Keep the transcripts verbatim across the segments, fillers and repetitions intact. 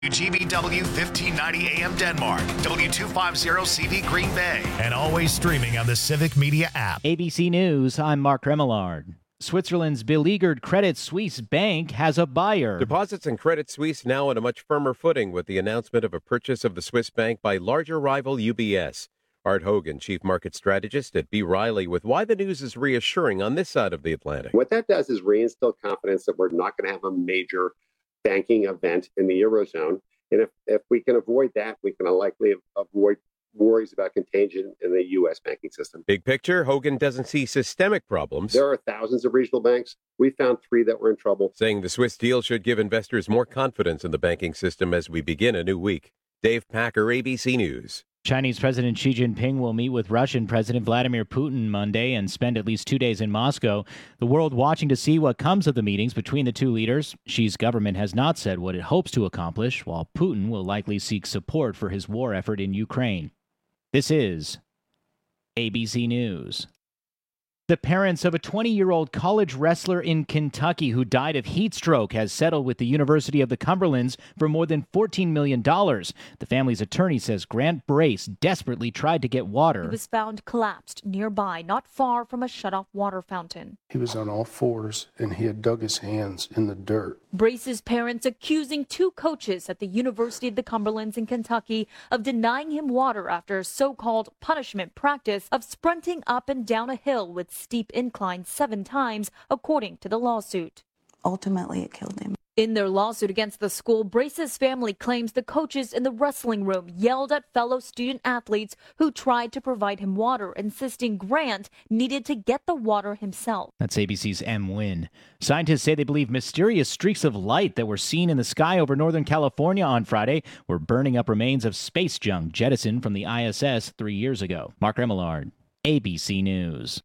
G B W fifteen ninety A M Denmark, W two fifty C V Green Bay, and always streaming on the Civic Media app. A B C News, I'm Mark Remillard. Switzerland's beleaguered Credit Suisse Bank has a buyer. Deposits in Credit Suisse now on a much firmer footing with the announcement of a purchase of the Swiss bank by larger rival U B S. Art Hogan, Chief Market Strategist at B. Riley, with why the news is reassuring on this side of the Atlantic. What that does is reinstill confidence that we're not going to have a major banking event in the Eurozone. And if, if we can avoid that, we can likely avoid worries about contagion in the U S banking system. Big picture, Hogan doesn't see systemic problems. There are thousands of regional banks. We found three that were in trouble. Saying the Swiss deal should give investors more confidence in the banking system as we begin a new week. Dave Packer, A B C News. Chinese President Xi Jinping will meet with Russian President Vladimir Putin Monday and spend at least two days in Moscow. The world watching to see what comes of the meetings between the two leaders. Xi's government has not said what it hopes to accomplish, while Putin will likely seek support for his war effort in Ukraine. This is A B C News. The parents of a twenty-year-old college wrestler in Kentucky who died of heat stroke has settled with the University of the Cumberlands for more than fourteen million dollars. The family's attorney says Grant Brace desperately tried to get water. He was found collapsed nearby, not far from a shut-off water fountain. He was on all fours, and he had dug his hands in the dirt. Brace's parents accusing two coaches at the University of the Cumberlands in Kentucky of denying him water after a so-called punishment practice of sprinting up and down a hill with steep incline seven times, according to the lawsuit. Ultimately, it killed him. In their lawsuit against the school, Brace's family claims the coaches in the wrestling room yelled at fellow student athletes who tried to provide him water, insisting Grant needed to get the water himself. That's A B C's M. Wynn. Scientists say they believe mysterious streaks of light that were seen in the sky over Northern California on Friday were burning up remains of space junk jettisoned from the I S S three years ago. Mark Remillard, A B C News.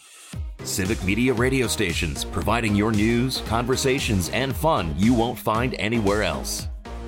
Civic Media radio stations, providing your news, conversations, and fun you won't find anywhere else.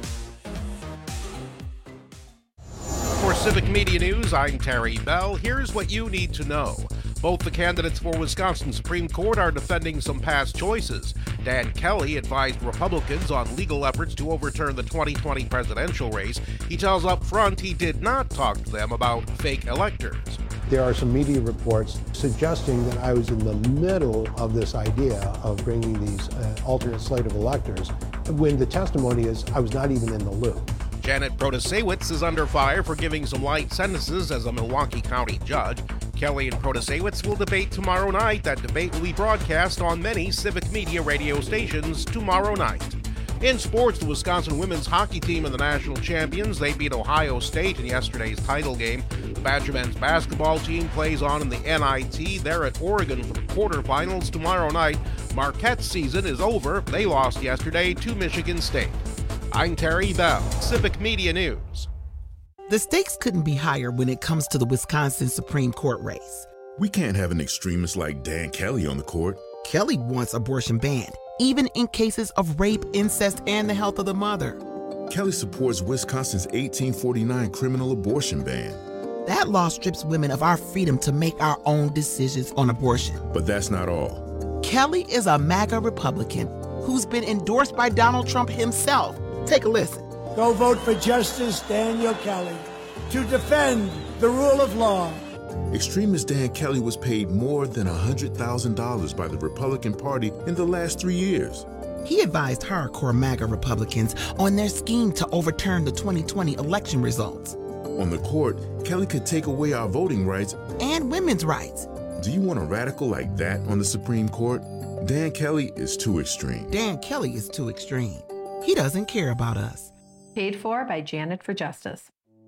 For Civic Media News, I'm Terry Bell. Here's what you need to know. Both the candidates for Wisconsin Supreme Court are defending some past choices. Dan Kelly advised Republicans on legal efforts to overturn the twenty twenty presidential race. He tells up front he did not talk to them about fake electors. There are some media reports suggesting that I was in the middle of this idea of bringing these uh, alternate slate of electors, when the testimony is I was not even in the loop. Janet Protasewicz is under fire for giving some light sentences as a Milwaukee County judge. Kelly and Protasewicz will debate tomorrow night. That debate will be broadcast on many Civic Media radio stations tomorrow night. In sports, the Wisconsin women's hockey team are the national champions. They beat Ohio State in yesterday's title game. The Badger men's basketball team plays on in the N I T. They're at Oregon for the quarterfinals tomorrow night. Marquette's season is over. They lost yesterday to Michigan State. I'm Terry Bell, Civic Media News. The stakes couldn't be higher when it comes to the Wisconsin Supreme Court race. We can't have an extremist like Dan Kelly on the court. Kelly wants abortion banned, even in cases of rape, incest, and the health of the mother. Kelly supports Wisconsin's eighteen forty-nine criminal abortion ban. That law strips women of our freedom to make our own decisions on abortion. But that's not all. Kelly is a MAGA Republican who's been endorsed by Donald Trump himself. Take a listen. Go vote for Justice Daniel Kelly to defend the rule of law. Extremist Dan Kelly was paid more than one hundred thousand dollars by the Republican Party in the last three years. He advised hardcore MAGA Republicans on their scheme to overturn the twenty twenty election results. On the court, Kelly could take away our voting rights and women's rights. Do you want a radical like that on the Supreme Court? Dan Kelly is too extreme. Dan Kelly is too extreme. He doesn't care about us. Paid for by Janet for Justice.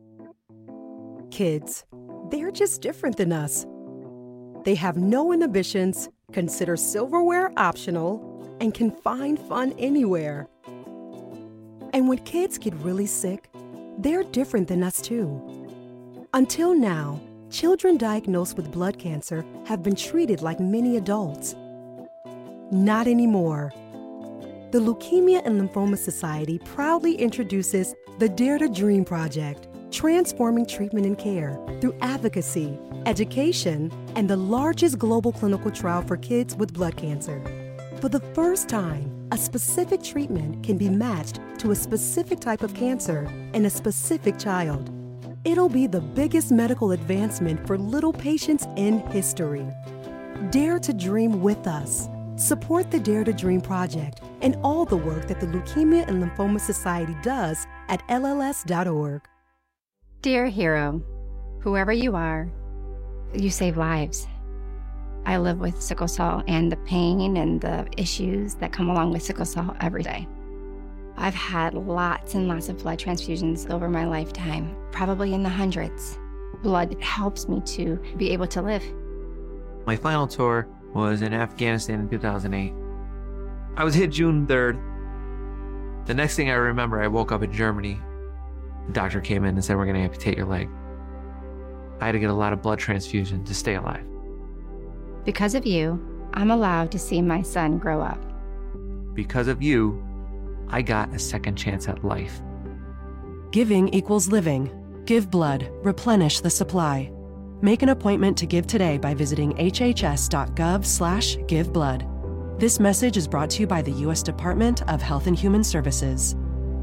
Kids, they're just different than us. They have no inhibitions, consider silverware optional, and can find fun anywhere. And when kids get really sick, they're different than us too. Until now, children diagnosed with blood cancer have been treated like many adults. Not anymore. The Leukemia and Lymphoma Society proudly introduces the Dare to Dream Project, transforming treatment and care through advocacy, education, and the largest global clinical trial for kids with blood cancer. For the first time, a specific treatment can be matched to a specific type of cancer in a specific child. It'll be the biggest medical advancement for little patients in history. Dare to dream with us. Support the Dare to Dream Project and all the work that the Leukemia and Lymphoma Society does at L L S dot org. Dear hero, whoever you are, you save lives. I live with sickle cell and the pain and the issues that come along with sickle cell every day. I've had lots and lots of blood transfusions over my lifetime, probably in the hundreds. Blood helps me to be able to live. My final tour was in Afghanistan in two thousand eight. I was hit June third. The next thing I remember, I woke up in Germany. The doctor came in and said, we're gonna amputate your leg. I had to get a lot of blood transfusion to stay alive. Because of you, I'm allowed to see my son grow up. Because of you, I got a second chance at life. Giving equals living. Give blood. Replenish the supply. Make an appointment to give today by visiting h h s dot gov slash give blood. This message is brought to you by the U S Department of Health and Human Services.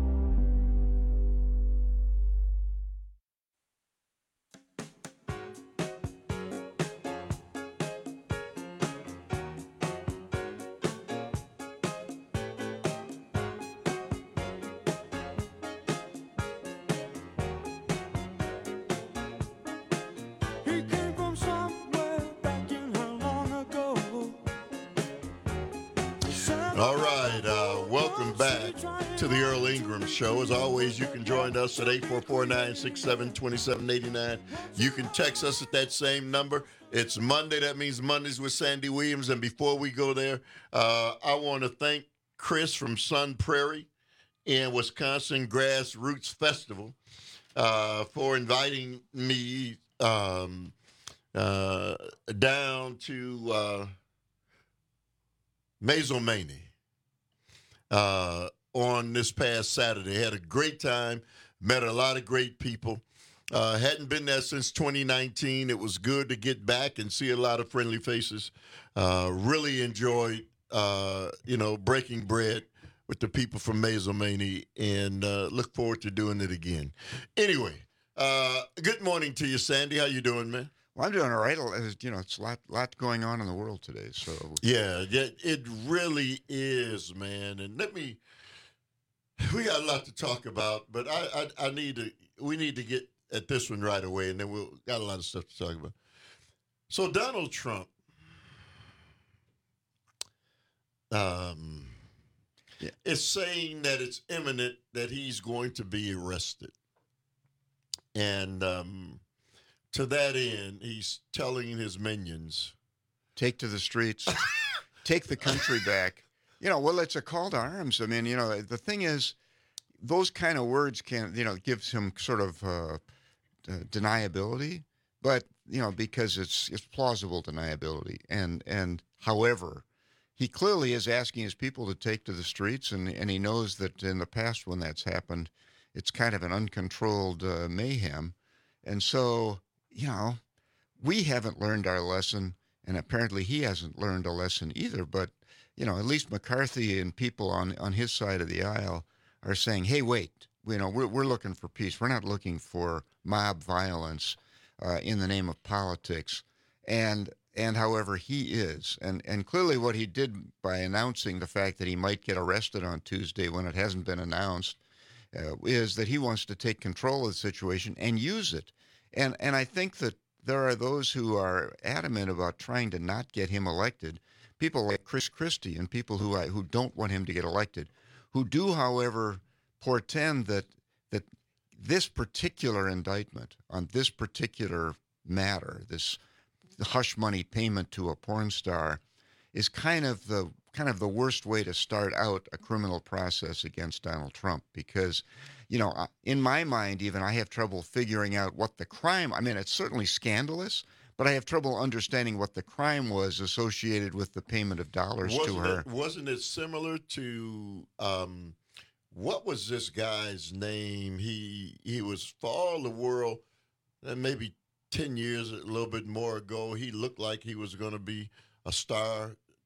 All right, uh, welcome back to the Earl Ingram Show. As always, you can join us at eight four four, nine six seven, two seven eight nine. You can text us at that same number. It's Monday. That means Mondays with Sandy Williams. And before we go there, uh, I want to thank Chris from Sun Prairie and Wisconsin Grassroots Festival uh, for inviting me um, uh, down to uh, Mazomanie uh, on this past Saturday. Had a great time, met a lot of great people. Uh, hadn't been there since twenty nineteen. It was good to get back and see a lot of friendly faces. Uh, really enjoyed, uh, you know, breaking bread with the people from Mazomanie, and uh, look forward to doing it again. Anyway, uh, good morning to you, Sandy. How you doing, man? Well, I'm doing all right. You know, it's a lot, lot going on in the world today. So yeah, yeah, it really is, man. And let me, we got a lot to talk about, but I, I, I need to, we need to get at this one right away, and then we'll got a lot of stuff to talk about. So Donald Trump, um, yeah. is saying that it's imminent that he's going to be arrested, and um. To that end, he's telling his minions, take to the streets, take the country back. You know, well, it's a call to arms. I mean, you know, the thing is, those kind of words can, you know, gives him sort of uh, uh, deniability, but, you know, because it's it's plausible deniability. And, and however, he clearly is asking his people to take to the streets, and, and he knows that in the past when that's happened, it's kind of an uncontrolled uh, mayhem. And so, you know, we haven't learned our lesson, and apparently he hasn't learned a lesson either. But, you know, at least McCarthy and people on, on his side of the aisle are saying, hey, wait, you know, we're, we're looking for peace. We're not looking for mob violence uh, in the name of politics. And, and however, he is. And, and clearly what he did by announcing the fact that he might get arrested on Tuesday when it hasn't been announced uh, is that he wants to take control of the situation and use it. And and I think that there are those who are adamant about trying to not get him elected, people like Chris Christie and people who who don't want him to get elected, who do, however, portend that that this particular indictment on this particular matter, this hush money payment to a porn star, is kind of the kind of the worst way to start out a criminal process against Donald Trump, because, you know, in my mind, even I have trouble figuring out what the crime, I mean, it's certainly scandalous, but I have trouble understanding what the crime was associated with the payment of dollars wasn't to her. It, wasn't it similar to, um, what was this guy's name? He, he was, for all the world, uh, maybe ten years, a little bit more ago, he looked like he was going to be a star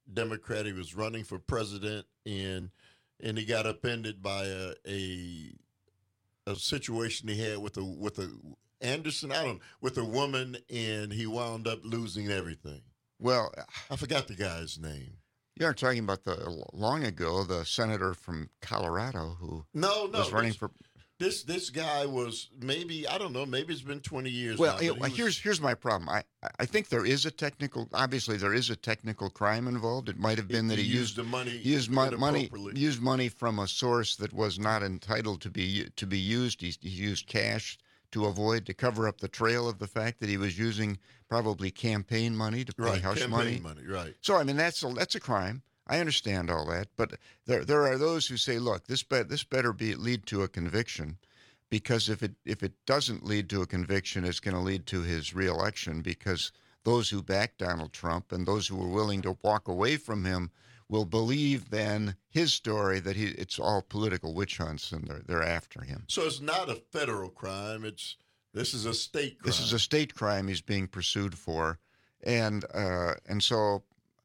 Democrat. He was running for president, and and he got upended by a a, a situation he had with a with a Anderson, I don't know, with a woman, and he wound up losing everything. Well, I forgot the guy's name. You're talking about the long ago, the senator from Colorado who no, no, was running this, for. This this guy was maybe I don't know maybe it's been twenty years. Well, now, it, was, here's here's my problem. I I think there is a technical. Obviously, there is a technical crime involved. It might have been that he, he used, used the money he used mo- money inappropriately. used money from a source that was not entitled to be to be used. He, he used cash to avoid to cover up the trail of the fact that he was using probably campaign money to pay right, hush campaign money. money. Right. So I mean that's a, that's a crime. I understand all that, but there there are those who say, look, this be, this better be lead to a conviction, because if it if it doesn't lead to a conviction, it's going to lead to his reelection, because those who back Donald Trump and those who are willing to walk away from him will believe then his story that he it's all political witch hunts and they're they're after him. So it's not a federal crime. It's this is a state crime. This is a state crime he's being pursued for, and uh, and so.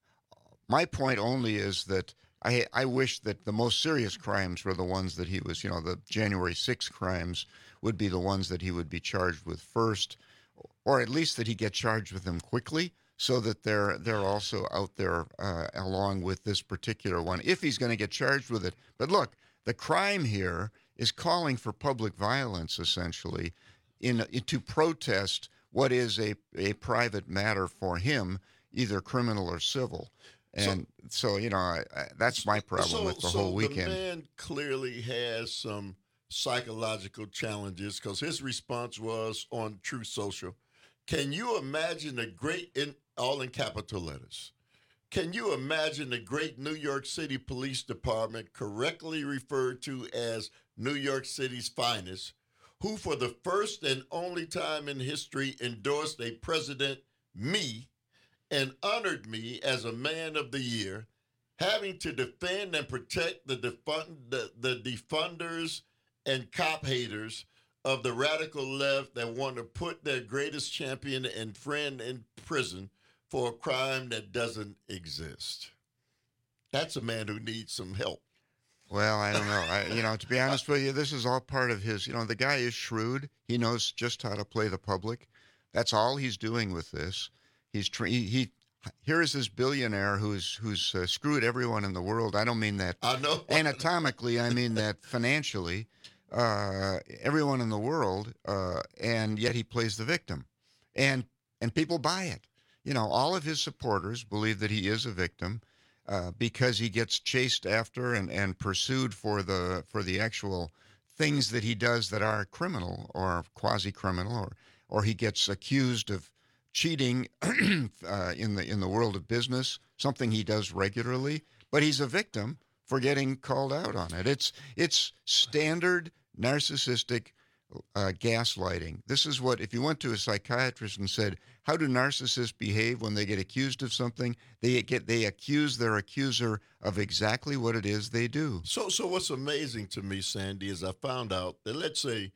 My point only is that I I wish that the most serious crimes were the ones that he was, you know, the January sixth crimes would be the ones that he would be charged with first, or at least that he get charged with them quickly, so that they're they're also out there uh, along with this particular one, if he's going to get charged with it. But look, the crime here is calling for public violence, essentially, in, in to protest what is a, a private matter for him, either criminal or civil. And so, so you know, I, I, that's my problem so, with the so whole weekend. The man clearly has some psychological challenges, because his response was on Truth Social. Can you imagine the great, in all in capital letters, can you imagine the great New York City Police Department, correctly referred to as New York City's finest, who for the first and only time in history endorsed a president, me, and honored me as a man of the year, having to defend and protect the, defund, the, the defunders and cop haters of the radical left that want to put their greatest champion and friend in prison for a crime that doesn't exist. That's a man who needs some help. Well, I don't know. I, you know, to be honest with you, this is all part of his, you know, the guy is shrewd. He knows just how to play the public. That's all he's doing with this. He's tra- he, he here is this billionaire who's who's uh, screwed everyone in the world. I don't mean that I know. anatomically. I mean that financially, uh, everyone in the world, uh, and yet he plays the victim, and and people buy it. You know, all of his supporters believe that he is a victim uh, because he gets chased after and, and pursued for the for the actual things that he does that are criminal or quasi-criminal, or or he gets accused of cheating uh, in the in the world of business, something he does regularly, but he's a victim for getting called out on it. It's it's standard narcissistic uh, gaslighting. This is what, if you went to a psychiatrist and said, how do narcissists behave when they get accused of something? They get they accuse their accuser of exactly what it is they do. So, so what's amazing to me, Sandy, is I found out that, let's say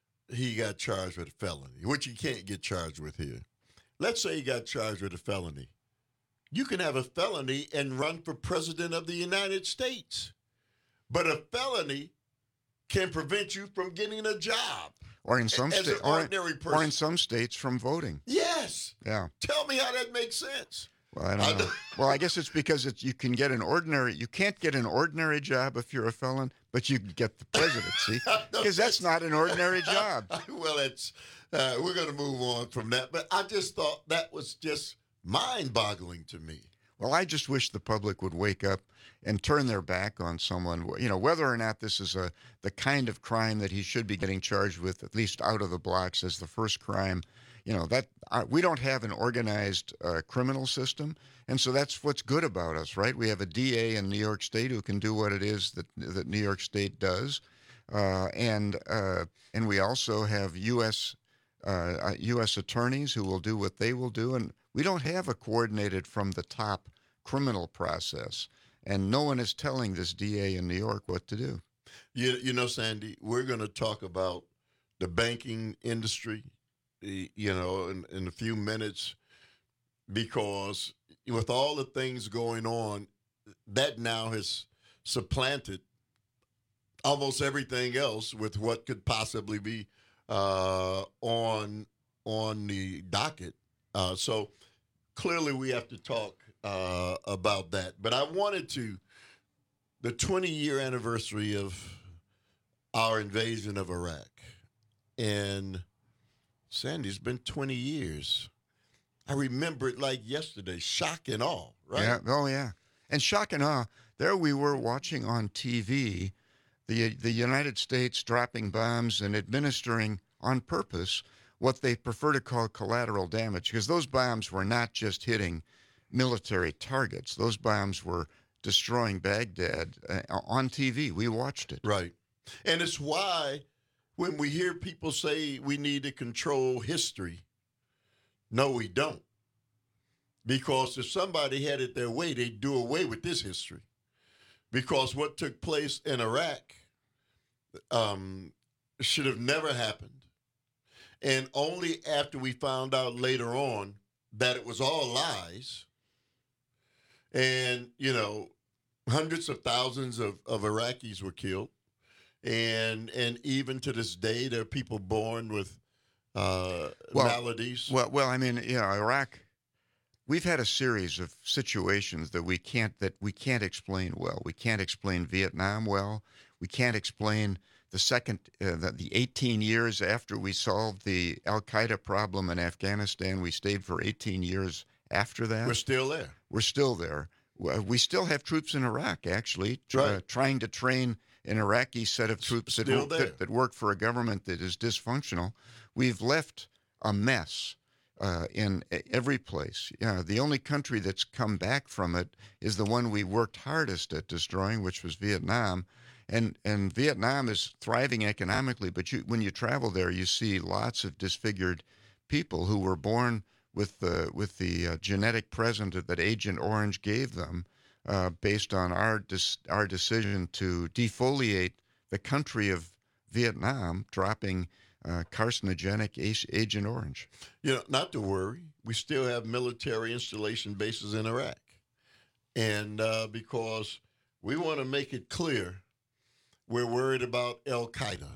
he got charged with a felony, which he can't get charged with here. Let's say he got charged with a felony. You can have a felony and run for president of the United States. But a felony can prevent you from getting a job. Or in some states, or, or in some states from voting. Yes. Yeah. Tell me how that makes sense. Well, I don't know. Well, I guess it's because it's you can get an ordinary. You can't get an ordinary job if you're a felon, but you can get the presidency because that's not an ordinary job. Well, it's uh, we're going to move on from that, but I just thought that was just mind-boggling to me. Well, I just wish the public would wake up and turn their back on someone. You know, whether or not this is a the kind of crime that he should be getting charged with, at least out of the blocks as the first crime. You know, that uh, we don't have an organized uh, criminal system, and so that's what's good about us, right? We have a D A in New York State who can do what it is that that New York State does, uh, and uh, and we also have U S Uh, U S attorneys who will do what they will do, and we don't have a coordinated from the top criminal process, and no one is telling this D A in New York what to do. You, you know, Sandy, we're going to talk about the banking industry, you know, in, in a few minutes. because with all the things going on, that now has supplanted almost everything else with what could possibly be uh, on on the docket. Uh, so clearly we have to talk uh, about that. But I wanted to, the twenty-year anniversary of our invasion of Iraq. And Sandy, it's been twenty years. I remember it like yesterday, shock and awe, right? Yeah. Oh, yeah. And shock and awe, there we were watching on T V the the United States dropping bombs and administering on purpose what they prefer to call collateral damage, because those bombs were not just hitting military targets. Those bombs were destroying Baghdad uh, on T V. We watched it. Right. And it's why when we hear people say we need to control history, no, we don't. Because if somebody had it their way, they'd do away with this history. Because what took place in Iraq um, should have never happened. And only after we found out later on that it was all lies, and, you know, hundreds of thousands of, of Iraqis were killed. And and even to this day, there are people born with uh, well, maladies. Well, well, I mean, you know, Iraq, we've had a series of situations that we can't that we can't explain well. We can't explain Vietnam well. We can't explain the second, uh, the, the eighteen years after we solved the Al-Qaeda problem in Afghanistan. We stayed for eighteen years after that. We're still there. We're still there. We still have troops in Iraq, actually, try, right. trying to train an Iraqi set of troops that, Still that, that work for a government that is dysfunctional. We've left a mess uh, in every place. You know, the only country that's come back from it is the one we worked hardest at destroying, which was Vietnam. And and Vietnam is thriving economically, but you, when you travel there, you see lots of disfigured people who were born with the with the uh, genetic present that Agent Orange gave them, uh, based on our dis- our decision to defoliate the country of Vietnam, dropping uh, carcinogenic Agent Orange. You know, not to worry, we still have military installation bases in Iraq, and uh, because we want to make it clear, we're worried about Al-Qaeda.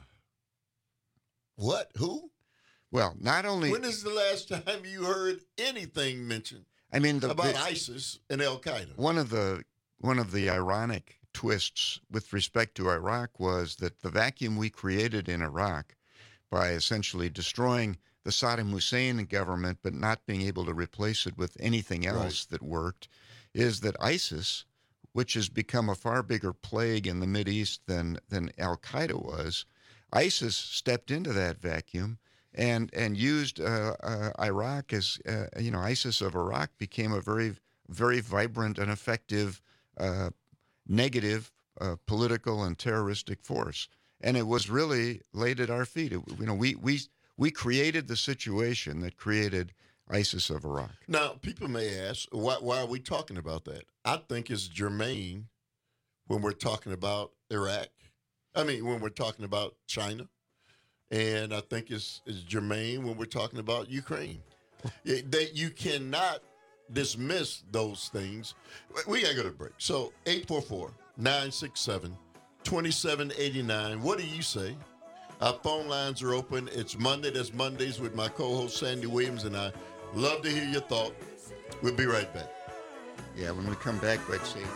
What? Who? Well, not only... When is the last time you heard anything mentioned I mean, the, about the, ISIS and Al-Qaeda? One of the one of the ironic twists with respect to Iraq was that the vacuum we created in Iraq by essentially destroying the Saddam Hussein government but not being able to replace it with anything else right. that worked, is that ISIS, which has become a far bigger plague in the Mideast than than Al-Qaeda was, ISIS stepped into that vacuum and and used uh, uh, Iraq as, uh, you know, ISIS of Iraq became a very, very vibrant and effective uh, negative uh, political and terroristic force. And it was really laid at our feet. It, you know, we, we, we created the situation that created ISIS of Iraq. Now, people may ask, why, why are we talking about that? I think it's germane when we're talking about Iraq. I mean, when we're talking about China. And I think it's, it's germane when we're talking about Ukraine. it, that you cannot dismiss those things. We got to go to break. So eight four four, nine six seven, two seven eight nine. What do you say? Our phone lines are open. It's Monday. That's Mondays with my co-host Sandy Williams and I. Love to hear your thought. We'll be right back. Yeah, when we come back, let's see.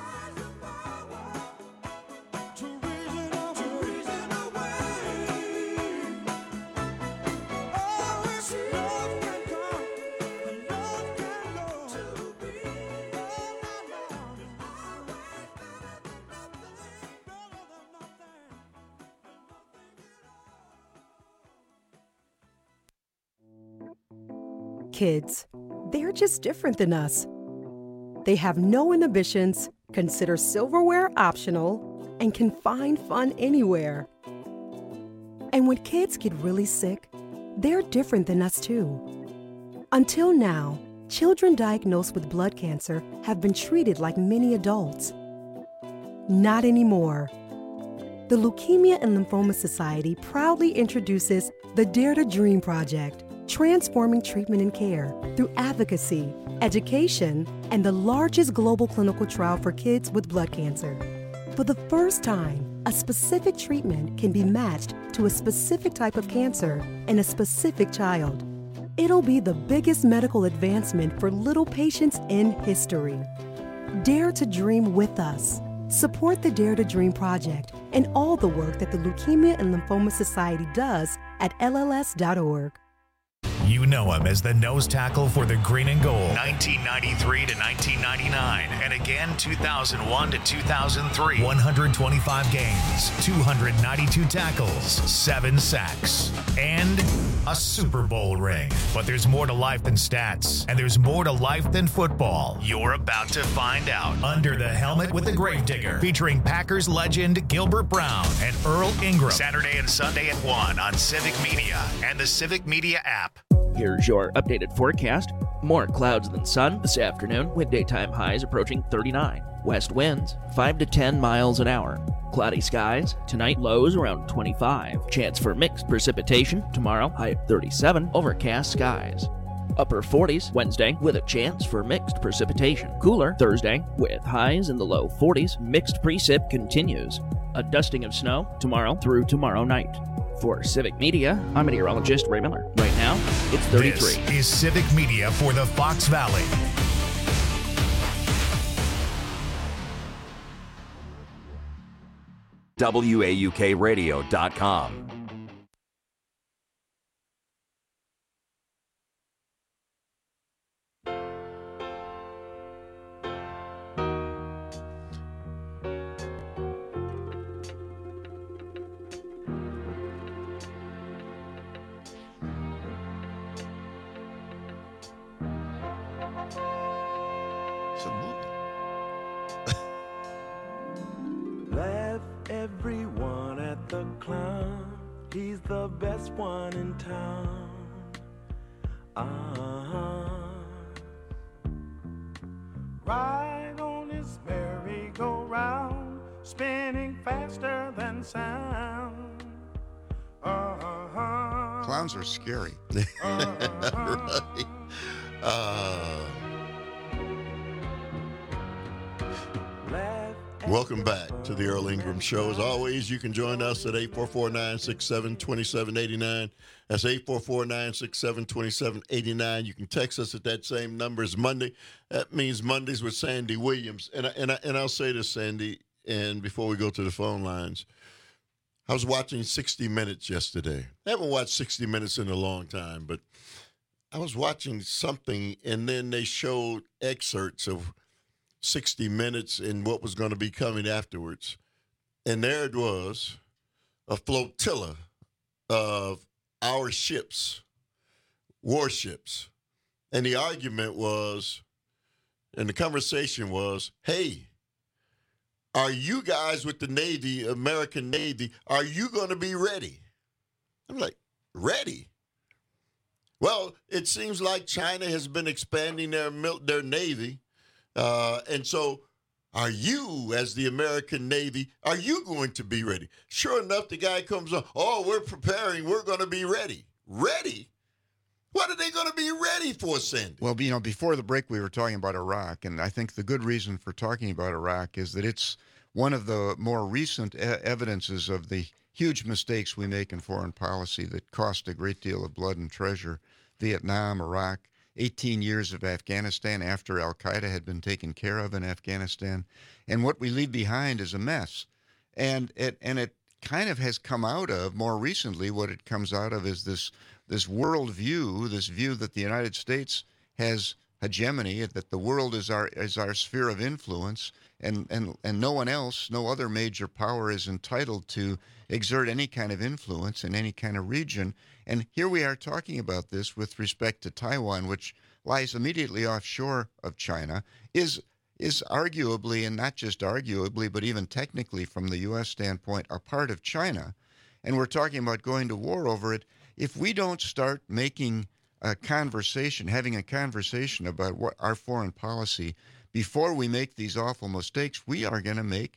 Kids, they're just different than us. They have no inhibitions, consider silverware optional, and can find fun anywhere. And when kids get really sick, they're different than us too. Until now, children diagnosed with blood cancer have been treated like many adults. Not anymore. The Leukemia and Lymphoma Society proudly introduces the Dare to Dream Project, transforming treatment and care through advocacy, education, and the largest global clinical trial for kids with blood cancer. For the first time, a specific treatment can be matched to a specific type of cancer in a specific child. It'll be the biggest medical advancement for little patients in history. Dare to dream with us. Support the Dare to Dream Project and all the work that the Leukemia and Lymphoma Society does at L L S dot org. You know him as the nose tackle for the green and gold, nineteen ninety-three to nineteen ninety-nine, and again two thousand one to two thousand three. one hundred twenty-five games, two hundred ninety-two tackles, seven sacks, and a Super Bowl ring. But there's more to life than stats, and there's more to life than football. You're about to find out. Under the Helmet with the Gravedigger, featuring Packers legend Gilbert Brown and Earl Ingram. Saturday and Sunday at one on Civic Media and the Civic Media app. Here's your updated forecast. More clouds than sun this afternoon, with daytime highs approaching thirty-nine. West winds five to ten miles an hour. Cloudy skies. Tonight, lows around twenty-five. Chance for mixed precipitation. Tomorrow, high of thirty-seven. Overcast skies. Upper forties Wednesday, with a chance for mixed precipitation. Cooler Thursday, with highs in the low forties. Mixed precip continues. A dusting of snow tomorrow through tomorrow night. For Civic Media, I'm meteorologist Ray Miller. Right now, it's thirty-three. This is Civic Media for the Fox Valley. W A U K radio dot com. Laugh everyone at the clown. He's the best one in town. Uh-huh. Ride on his merry-go-round, spinning faster than sound. Uh-huh. Clowns are scary. Right. Uh, welcome back to the Earl Ingram Show. As always, you can join us at eight four four, nine six seven, two seven eight nine. That's eight four four, nine six seven, two seven eight nine. You can text us at that same number as Monday. That means Mondays with Sandy Williams. And, I, and, I, and I'll say this, Sandy, and before we go to the phone lines, I was watching sixty minutes yesterday. I haven't watched sixty minutes in a long time, but I was watching something, and then they showed excerpts of sixty minutes and what was going to be coming afterwards. And there it was, a flotilla of our ships, warships. And the argument was, and the conversation was, hey, are you guys with the Navy, American Navy, are you going to be ready? I'm like, ready? Well, it seems like China has been expanding their their Navy. Uh, and so are you, as the American Navy, are you going to be ready? Sure enough, the guy comes on, oh, we're preparing, we're going to be ready. Ready? What are they going to be ready for, Sandy? Well, you know, before the break, we were talking about Iraq, and I think the good reason for talking about Iraq is that it's one of the more recent e- evidences of the huge mistakes we make in foreign policy that cost a great deal of blood and treasure. Vietnam, Iraq, eighteen years of Afghanistan after al-Qaeda had been taken care of in Afghanistan. And what we leave behind is a mess. And it and it kind of has come out of, more recently, what it comes out of is this this world view, this view that the United States has hegemony, that the world is our is our sphere of influence, and, and, and no one else, no other major power is entitled to exert any kind of influence in any kind of region. And here we are talking about this with respect to Taiwan, which lies immediately offshore of China, is is arguably, and not just arguably, but even technically from the U S standpoint, a part of China. And we're talking about going to war over it. If we don't start making a conversation, having a conversation about what our foreign policy before we make these awful mistakes, we are going to make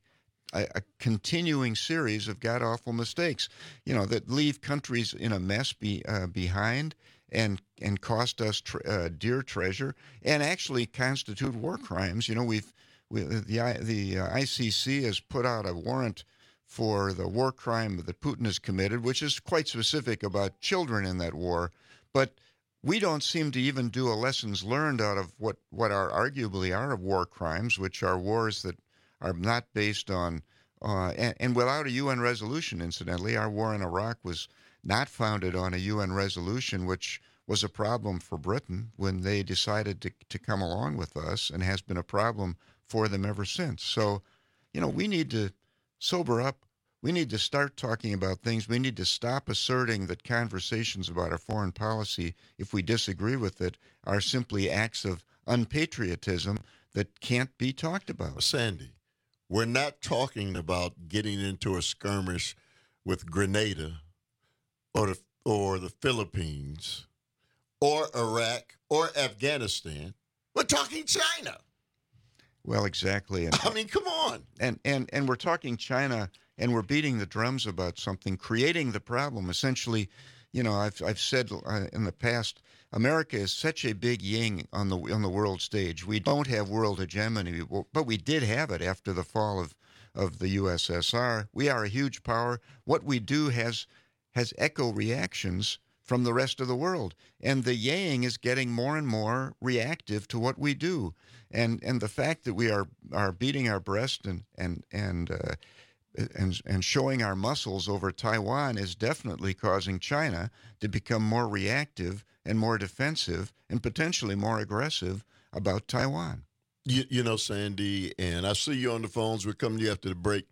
a, a continuing series of god-awful mistakes, you know, that leave countries in a mess be, uh, behind and and cost us tr- uh, dear treasure and actually constitute war crimes. You know, we've we, the the uh, I C C has put out a warrant for the war crime that Putin has committed, which is quite specific about children in that war, but we don't seem to even do a lessons learned out of what, what are arguably are war crimes, which are wars that are not based on, uh, and, and without a U N resolution, incidentally. Our war in Iraq was not founded on a U N resolution, which was a problem for Britain when they decided to, to come along with us, and has been a problem for them ever since. So, you know, we need to sober up. We need to start talking about things. We need to stop asserting that conversations about our foreign policy, if we disagree with it, are simply acts of unpatriotism that can't be talked about. Sandy, we're not talking about getting into a skirmish with Grenada or the, or the Philippines or Iraq or Afghanistan. We're talking China. Well, exactly. And, I mean, come on. And, and, and we're talking China, and we're beating the drums about something, creating the problem. Essentially, you know, I've I've said uh, in the past, America is such a big yin on the on the world stage. We don't have world hegemony, but we did have it after the fall of, of the U S S R. We are a huge power. What we do has has echo reactions from the rest of the world, and the yang is getting more and more reactive to what we do. And and the fact that we are are beating our breast and and and uh, and and showing our muscles over Taiwan is definitely causing China to become more reactive and more defensive and potentially more aggressive about Taiwan. You, you know, Sandy, and I see you on the phones. We're coming to you after the break.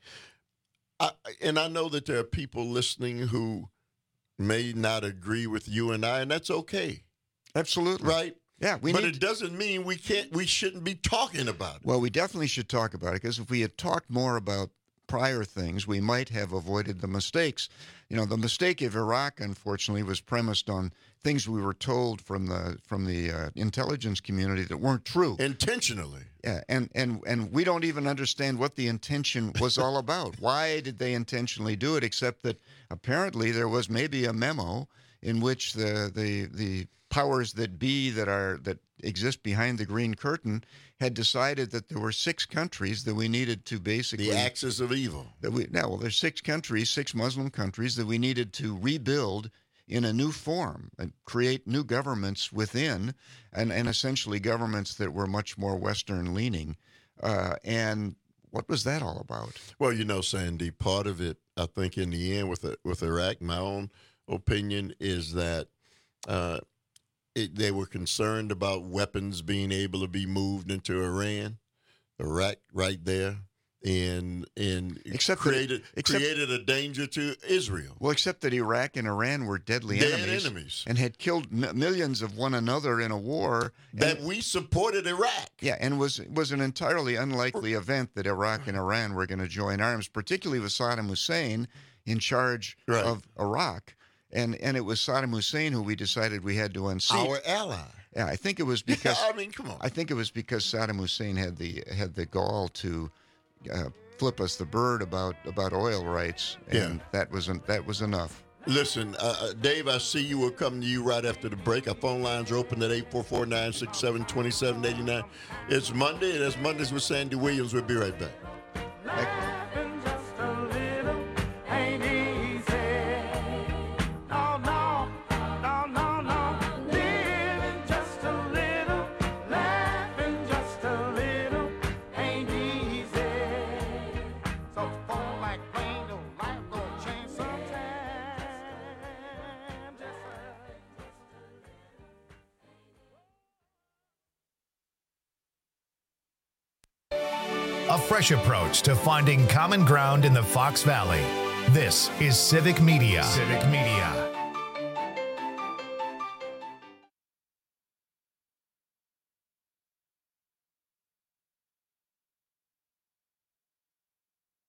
I, and I know that there are people listening who may not agree with you and I, and that's okay. Absolutely. Right? Yeah, we but need it doesn't mean we can't. We shouldn't be talking about it. Well, we definitely should talk about it, because if we had talked more about prior things, we might have avoided the mistakes. You know, the mistake of Iraq, unfortunately, was premised on things we were told from the from the uh, intelligence community that weren't true. Intentionally. Yeah, and, and, and we don't even understand what the intention was all about. Why did they intentionally do it, except that apparently there was maybe a memo in which the the the powers that be that are that exist behind the Green Curtain had decided that there were six countries that we needed to basically the axis of evil. That we now well, there's six countries, six Muslim countries that we needed to rebuild in a new form and create new governments within, and, and essentially governments that were much more Western leaning. Uh, and what was that all about? Well, you know, Sandy, part of it, I think, in the end with with Iraq, my own opinion is that uh, it, they were concerned about weapons being able to be moved into Iran, Iraq, right there, and and except created that, except, created a danger to Israel. Well, except that Iraq and Iran were deadly Dead enemies, enemies and had killed m- millions of one another in a war that and, we supported Iraq. Yeah, and was was an entirely unlikely event that Iraq and Iran were going to join arms, particularly with Saddam Hussein in charge right. of Iraq. And and it was Saddam Hussein who we decided we had to unseat. Our ally. Yeah, I think it was because I mean, come on. I think it was because Saddam Hussein had the had the gall to uh, flip us the bird about about oil rights, and yeah. that wasn't that was enough. Listen, uh, Dave, I see you. We're coming to you right after the break. Our phone lines are open at eight four four, nine six seven, two seven eight nine. It's Monday, and it's Mondays with Sandy Williams. We'll be right back. Thank you. A fresh approach to finding common ground in the Fox Valley. This is Civic Media. Civic Media.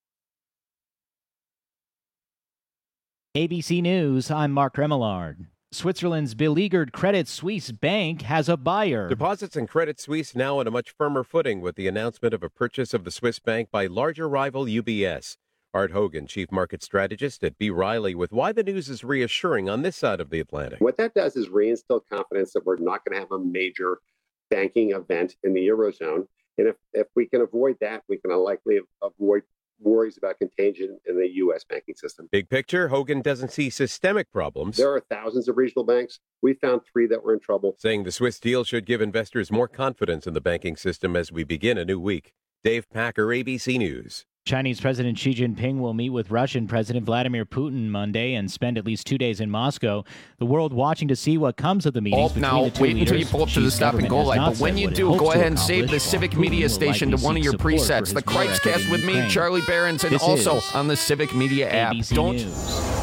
A B C News, I'm Mark Remillard. Switzerland's beleaguered Credit Suisse Bank has a buyer. Deposits in Credit Suisse now on a much firmer footing with the announcement of a purchase of the Swiss bank by larger rival U B S. Art Hogan, Chief Market Strategist at B. Riley, with why the news is reassuring on this side of the Atlantic. What that does is reinstill confidence that we're not going to have a major banking event in the Eurozone. And if, if we can avoid that, we can likely avoid worries about contagion in the U S banking system. Big picture, Hogan doesn't see systemic problems. There are thousands of regional banks. We found three that were in trouble. Saying the Swiss deal should give investors more confidence in the banking system as we begin a new week. Dave Packer, A B C News. Chinese President Xi Jinping will meet with Russian President Vladimir Putin Monday and spend at least two days in Moscow. The world watching to see what comes of the meetings oh, between now, the two wait leaders. until you pull up to the stop and go light. But when you do, go ahead and save the Civic Media Station to one of your presets. The Cripescast with me, Charlie Behrens, and also on the Civic Media app. Don't. News.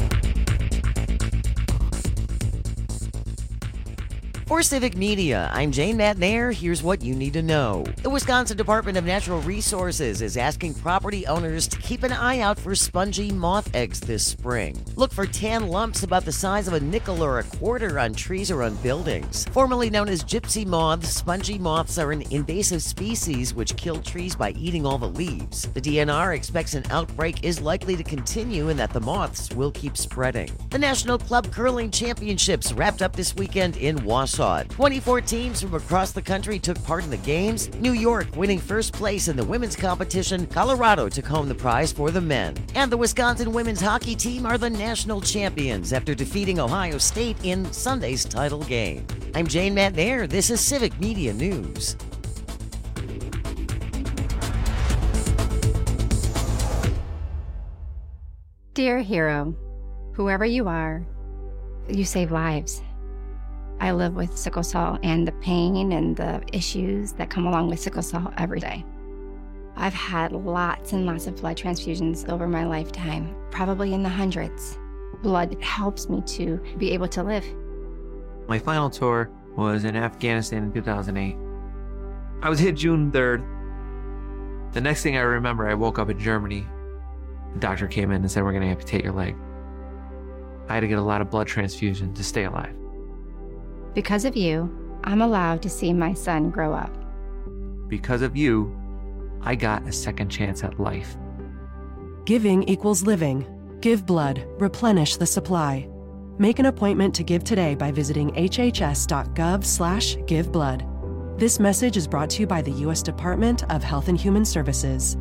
For Civic Media, I'm Jane Matnair. Here's what you need to know. The Wisconsin Department of Natural Resources is asking property owners to keep an eye out for spongy moth eggs this spring. Look for tan lumps about the size of a nickel or a quarter on trees or on buildings. Formerly known as gypsy moths, spongy moths are an invasive species which kill trees by eating all the leaves. The D N R expects an outbreak is likely to continue and that the moths will keep spreading. The National Club Curling Championships wrapped up this weekend in Wausau. twenty-four teams from across the country took part in the games. New York winning first place in the women's competition. Colorado took home the prize for the men. And the Wisconsin women's hockey team are the national champions after defeating Ohio State in Sunday's title game. I'm Jane Matnair. This is Civic Media News. Dear hero, whoever you are, you save lives. I live with sickle cell and the pain and the issues that come along with sickle cell every day. I've had lots and lots of blood transfusions over my lifetime, probably in the hundreds. Blood helps me to be able to live. My final tour was in Afghanistan in two thousand eight. I was hit June third. The next thing I remember, I woke up in Germany. The doctor came in and said, we're going to amputate your leg. I had to get a lot of blood transfusion to stay alive. Because of you, I'm allowed to see my son grow up. Because of you, I got a second chance at life. Giving equals living. Give blood. Replenish the supply. Make an appointment to give today by visiting hhs.gov slash give blood. This message is brought to you by the U S Department of Health and Human Services.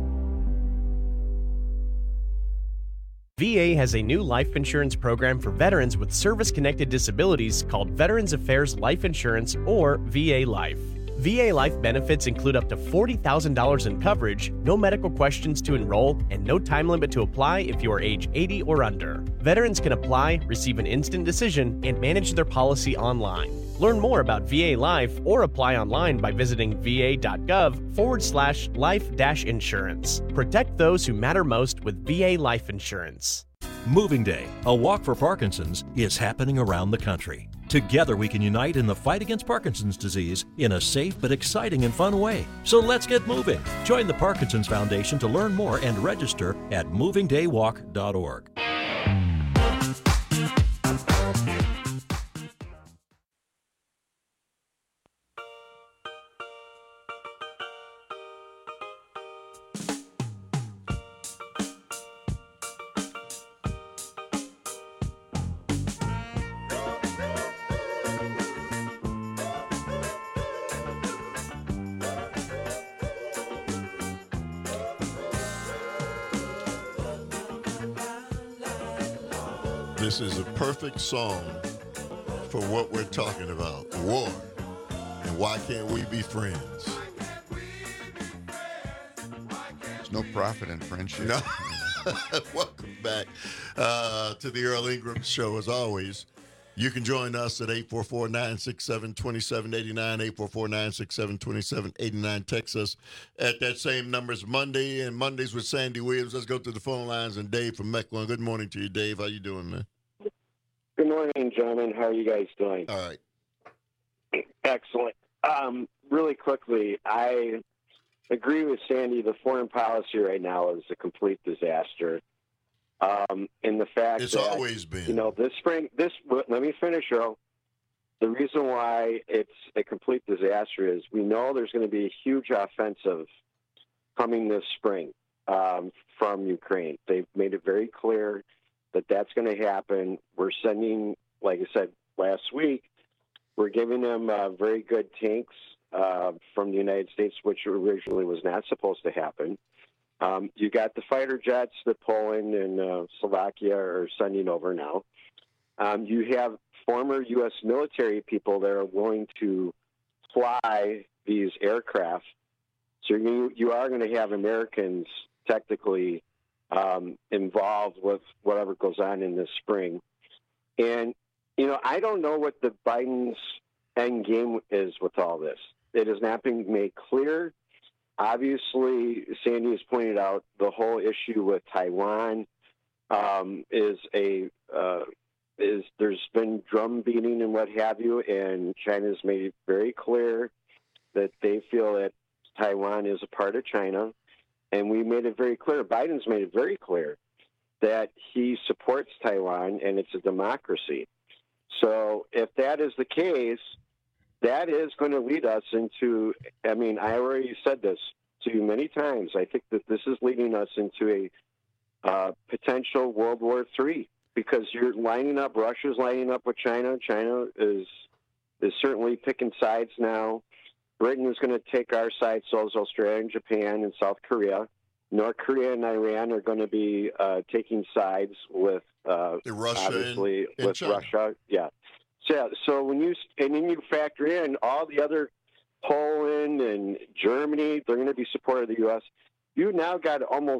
V A has a new life insurance program for veterans with service-connected disabilities called Veterans Affairs Life Insurance, or V A Life. V A Life benefits include up to forty thousand dollars in coverage, no medical questions to enroll, and no time limit to apply if you are age eighty or under. Veterans can apply, receive an instant decision, and manage their policy online. Learn more about V A Life or apply online by visiting va.gov forward slash life dash insurance. Protect those who matter most with V A Life Insurance. Moving Day, a walk for Parkinson's, is happening around the country. Together we can unite in the fight against Parkinson's disease in a safe but exciting and fun way. So let's get moving. Join the Parkinson's Foundation to learn more and register at moving day walk dot org. This is a perfect song for what we're talking about, war. And why can't we be friends? There's no profit in friendship. No. Welcome back uh, to the Earl Ingram Show. As always, you can join us at eight four four, nine six seven, two seven eight nine, eight four four, nine six seven, two seven eight nine. Text us at that same number. It's Monday, and Mondays with Sandy Williams. Let's go to the phone lines, and Dave from Mequon. Good morning to you, Dave. How you doing, man? Good morning, gentlemen. How are you guys doing? All right. Excellent. Um, really quickly, I agree with Sandy. The foreign policy right now is a complete disaster. Um, in the fact it's that, always been. You know, this spring, this, let me finish, Earl. The reason why it's a complete disaster is we know there's going to be a huge offensive coming this spring um, from Ukraine. They've made it very clear that that's going to happen. We're sending, like I said last week, we're giving them uh, very good tanks uh, from the United States, which originally was not supposed to happen. Um, you got the fighter jets that Poland and uh, Slovakia are sending over now. Um, you have former U S military people that are willing to fly these aircraft. So you, you are going to have Americans technically um, involved with whatever goes on in this spring. And, you know, I don't know what the Biden's end game is with all this. It has not been made clear. Obviously, Sandy has pointed out the whole issue with Taiwan um, is a uh, is there's been drum beating and what have you, and China's made it very clear that they feel that Taiwan is a part of China, and we made it very clear. Biden's made it very clear that he supports Taiwan and it's a democracy. So if that is the case, that is going to lead us into, I mean, I already said this to you many times. I think that this is leading us into a uh, potential World War Three because you're lining up, Russia's lining up with China. China is is certainly picking sides now. Britain is going to take our side, so is Australia and Japan and South Korea. North Korea and Iran are going to be uh, taking sides with, uh, Russia obviously, and, and with China. Russia. Yeah. So, so when you and then you factor in all the other Poland and Germany, they're going to be supportive of the U S. You now got almost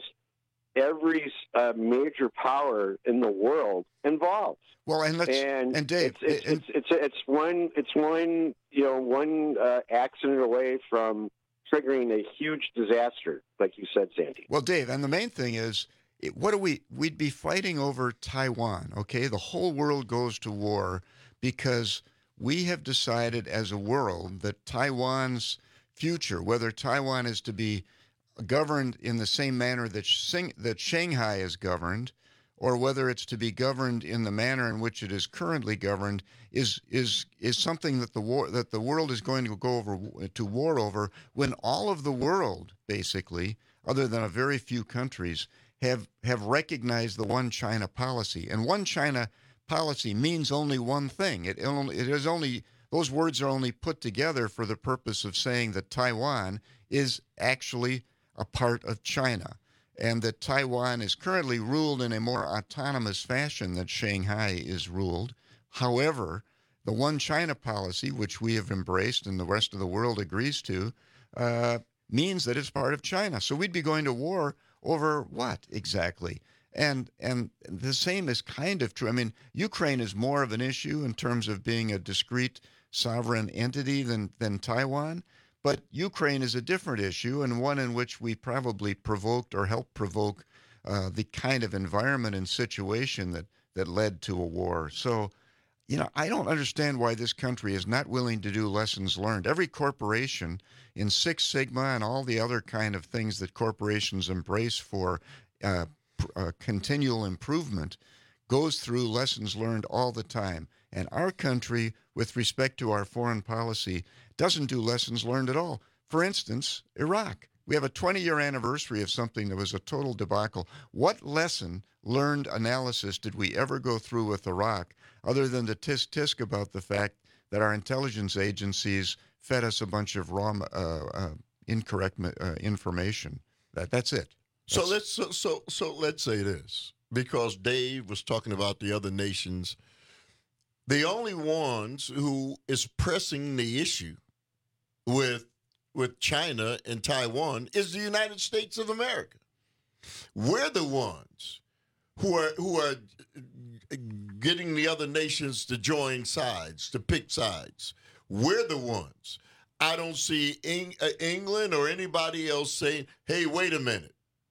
every uh, major power in the world involved. Well, and let's and, and Dave, it's it's, and, it's it's it's one it's one you know one uh, accident away from triggering a huge disaster, like you said, Sandy. Well, Dave, and the main thing is, it, what do we? We'd be fighting over Taiwan. Okay, the whole world goes to war because we have decided as a world that Taiwan's future, whether Taiwan is to be governed in the same manner that Sing, that Shanghai is governed, or whether it's to be governed in the manner in which it is currently governed, is is is something that the war that the world is going to go over to war over. When all of the world, basically, other than a very few countries, have have recognized the one China policy, and one China policy means only one thing. It only it is only those words are only put together for the purpose of saying that Taiwan is actually a part of China, and that Taiwan is currently ruled in a more autonomous fashion than Shanghai is ruled. However, the one China policy, which we have embraced and the rest of the world agrees to, uh, means that it's part of China. So we'd be going to war over what exactly? And and the same is kind of true. I mean, Ukraine is more of an issue in terms of being a discrete sovereign entity than, than Taiwan. But Ukraine is a different issue, and one in which we probably provoked or helped provoke uh, the kind of environment and situation that, that led to a war. So, you know, I don't understand why this country is not willing to do lessons learned. Every corporation in Six Sigma and all the other kind of things that corporations embrace for uh, uh, continual improvement goes through lessons learned all the time. And our country, with respect to our foreign policy, doesn't do lessons learned at all. For instance, Iraq. We have a twenty-year anniversary of something that was a total debacle. What lesson learned analysis did we ever go through with Iraq other than the tisk-tisk about the fact that our intelligence agencies fed us a bunch of raw, uh, uh, incorrect uh, information? That, that's it. So let's so, so so let's say this, because Dave was talking about the other nations. The only ones who is pressing the issue with with China and Taiwan is the United States of America. We're the ones who are who are getting the other nations to join sides, to pick sides. We're the ones. I don't see Eng- uh, England or anybody else saying, "Hey, wait a minute.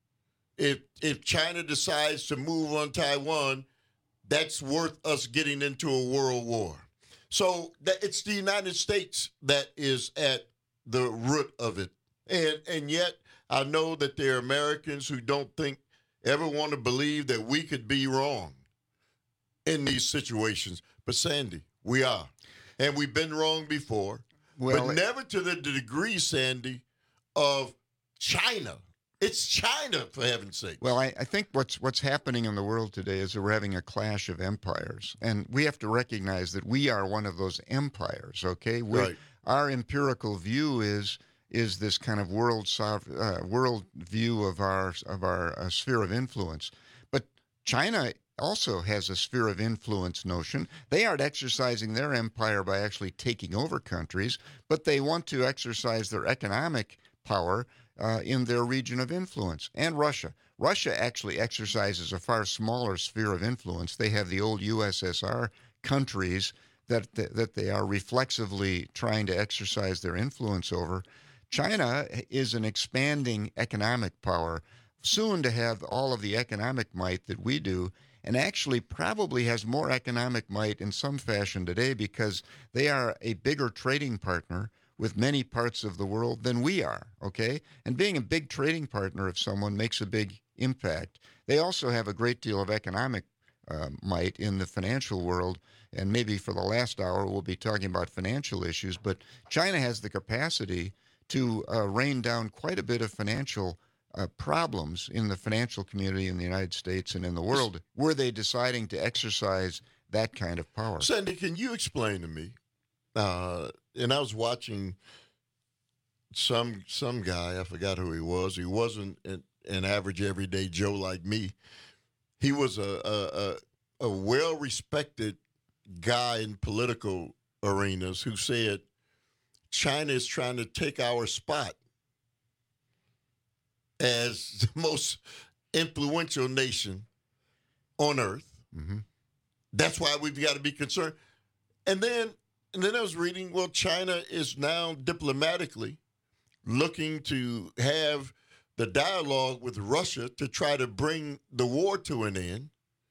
If if China decides to move on Taiwan, that's worth us getting into a world war." So that it's the United States that is at the root of it. And and yet I know that there are Americans who don't think ever want to believe that we could be wrong in these situations. But, Sandy, we are. And we've been wrong before. Well, but never to the degree, Sandy, of China. It's China, for heaven's sake. Well, I, I think what's what's happening in the world today is that we're having a clash of empires. And we have to recognize that we are one of those empires, okay? We, right. Our empirical view is is this kind of world uh, world view of our, of our uh, sphere of influence. But China also has a sphere of influence notion. They aren't exercising their empire by actually taking over countries, but they want to exercise their economic power uh, in their region of influence. And Russia. Russia actually exercises a far smaller sphere of influence. They have the old U S S R countries that, that, that they are reflexively trying to exercise their influence over. China is an expanding economic power, soon to have all of the economic might that we do, and actually probably has more economic might in some fashion today because they are a bigger trading partner with many parts of the world than we are, okay? And being a big trading partner of someone makes a big impact. They also have a great deal of economic uh, might in the financial world, and maybe for the last hour we'll be talking about financial issues, but China has the capacity to uh, rain down quite a bit of financial Uh, problems in the financial community in the United States and in the world. Were they deciding to exercise that kind of power? Sandy, can you explain to me? Uh, and I was watching some some guy, I forgot who he was. He wasn't an, an average everyday Joe like me. He was a a, a, a well-respected guy in political arenas who said China is trying to take our spot as the most influential nation on earth. Mm-hmm. That's why we've got to be concerned. And then, and then I was reading, well, China is now diplomatically looking to have the dialogue with Russia to try to bring the war to an end.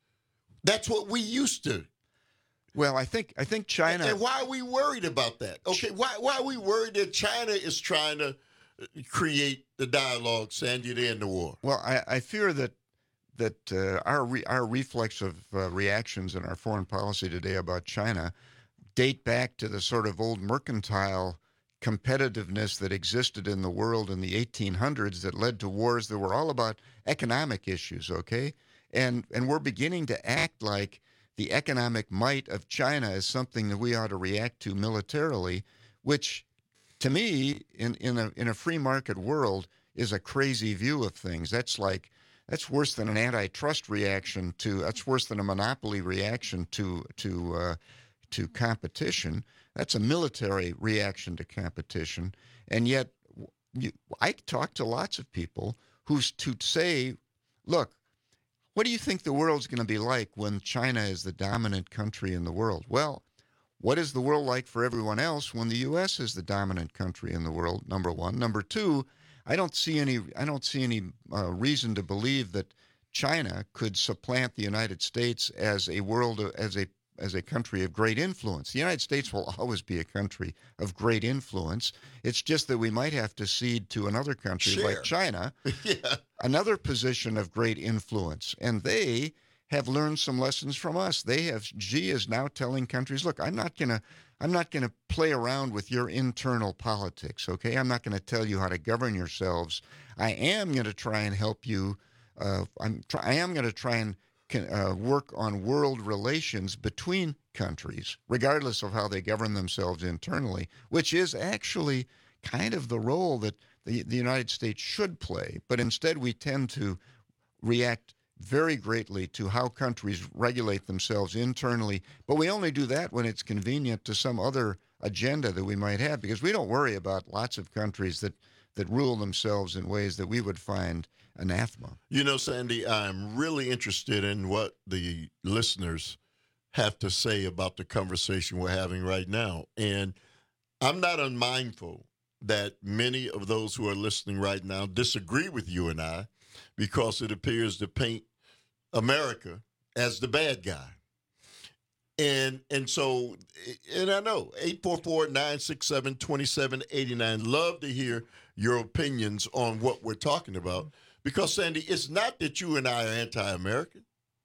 That's what we used to. Well, I think I think China. And why are we worried about that? Okay, why why are we worried that China is trying to create the dialogue, Sandy, to end the war? Well, I, I fear that that uh, our re, our reflex of uh, reactions in our foreign policy today about China date back to the sort of old mercantile competitiveness that existed in the world in the eighteen hundreds that led to wars that were all about economic issues, okay? And and we're beginning to act like the economic might of China is something that we ought to react to militarily, which to me, in, in a in a free market world, is a crazy view of things. That's like that's worse than an antitrust reaction to. That's worse than a monopoly reaction to to uh, to competition. That's a military reaction to competition. And yet, you, I talk to lots of people who's to say, look, what do you think the world's going to be like when China is the dominant country in the world? Well, what is the world like for everyone else when the U S is the dominant country in the world? Number one. Number two, I don't see any. I don't see any uh, reason to believe that China could supplant the United States as a world as a as a country of great influence. The United States will always be a country of great influence. It's just that we might have to cede to another country Share. like China, yeah. another position of great influence, and they have learned some lessons from us. They have. Xi is now telling countries, "Look, I'm not gonna, I'm not gonna play around with your internal politics. Okay, I'm not gonna tell you how to govern yourselves. I am gonna try and help you. Uh, I'm. Try, I am gonna try and can, uh, work on world relations between countries, regardless of how they govern themselves internally, which is actually kind of the role that the the United States should play. But instead, we tend to react very greatly to how countries regulate themselves internally, but we only do that when it's convenient to some other agenda that we might have, because we don't worry about lots of countries that, that rule themselves in ways that we would find anathema. You know, Sandy, I'm really interested in what the listeners have to say about the conversation we're having right now. And I'm not unmindful that many of those who are listening right now disagree with you and I, because it appears to paint America as the bad guy. And and so, and I know, eight four four, nine six seven, two seven eight nine, love to hear your opinions on what we're talking about. Because, Sandy, it's not that you and I are anti-American.